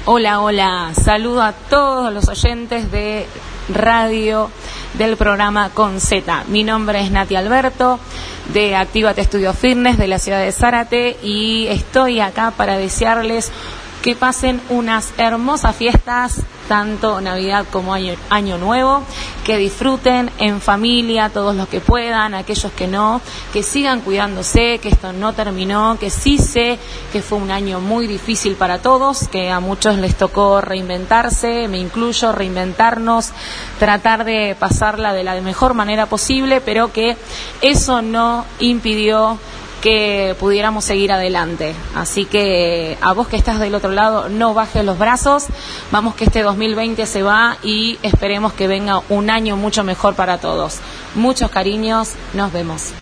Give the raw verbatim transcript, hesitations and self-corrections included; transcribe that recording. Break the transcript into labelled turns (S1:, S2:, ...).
S1: Hola, hola, saludo a todos los oyentes de radio del programa Con Z. Mi nombre es Nati Alberto, de Actívate Estudio Fitness de la ciudad de Zárate, y estoy acá para desearles que pasen unas hermosas fiestas, tanto Navidad como Año, Año Nuevo, que disfruten en familia todos los que puedan, aquellos que no, que sigan cuidándose, que esto no terminó, que sí sé que fue un año muy difícil para todos, que a muchos les tocó reinventarse, me incluyo, reinventarnos, tratar de pasarla de la mejor manera posible, pero que eso no impidió que pudiéramos seguir adelante. Así que a vos que estás del otro lado, no bajes los brazos, vamos que este dos mil veinte se va y esperemos que venga un año mucho mejor para todos. Muchos cariños, nos vemos.